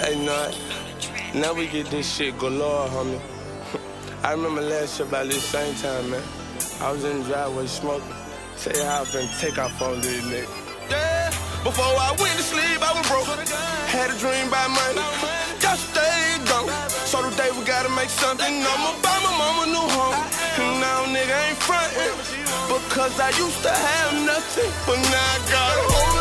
Hey, nah, now we get this shit galore, homie. I remember last year about this same time, man. I was in the driveway smoking. Tell you how I been take off on this nigga. Yeah, before I went to sleep, I was broke. Had a dream about money. Yesterday gone. So today we gotta make something. I'ma buy my mama new home. And now nigga ain't frontin'. Because I used to have nothing, but now I got a whole